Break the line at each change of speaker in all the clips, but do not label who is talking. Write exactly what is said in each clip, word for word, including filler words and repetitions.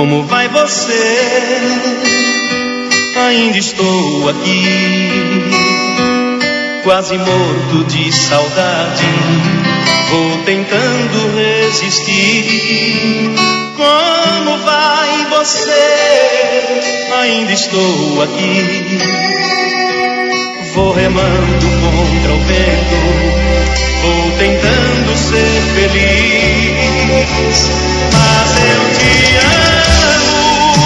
Como vai você? Ainda estou aqui, quase morto de saudade. Vou tentando resistir. Como vai você? Ainda estou aqui, vou remando contra o vento. Vou tentando ser feliz, mas eu te amo,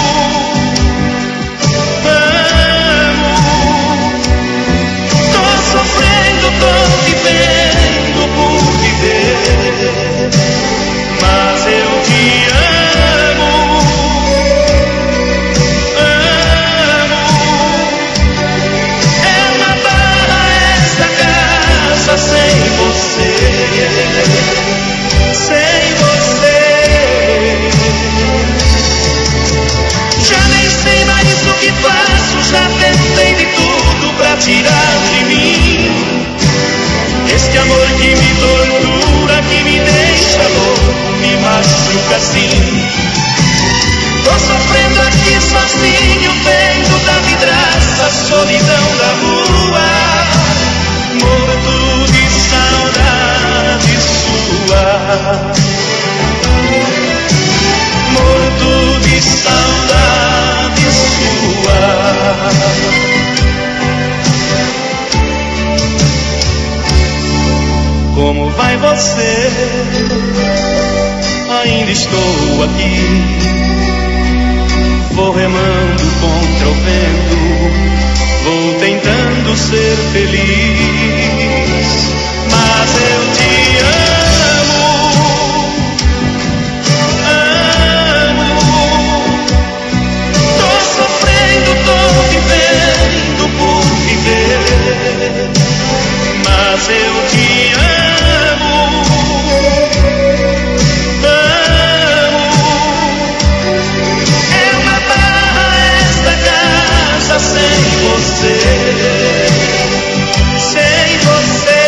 amo. Tô sofrendo, tô vivendo por viver, mas eu te amo, amo. É uma barra esta casa sem você, sem você. Já nem sei mais o que faço, já tentei de tudo pra tirar de mim este amor que me tortura, que me deixa louco, me machuca assim. Tô sofrendo aqui sozinho, vendo da vidraça a solidão da rua, morto de saudade sua, morto de saudade sua. Como vai você? Ainda estou aqui, vou remando contra o vento, vou tentando ser feliz, mas eu te amo, amo. Tô sofrendo, tô vivendo por viver, mas eu te amo, amo. É uma barra esta casa sem você, sem você.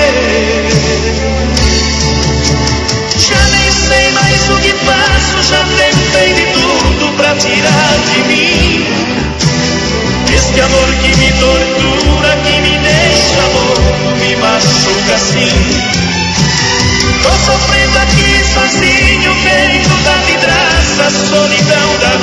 Já nem sei mais o que faço, já tentei de tudo pra tirar de mim este amor que me tortura, que me deixa louco, me machuca assim. Tô sofrendo aqui sozinho, vendo da vidraça a solidão da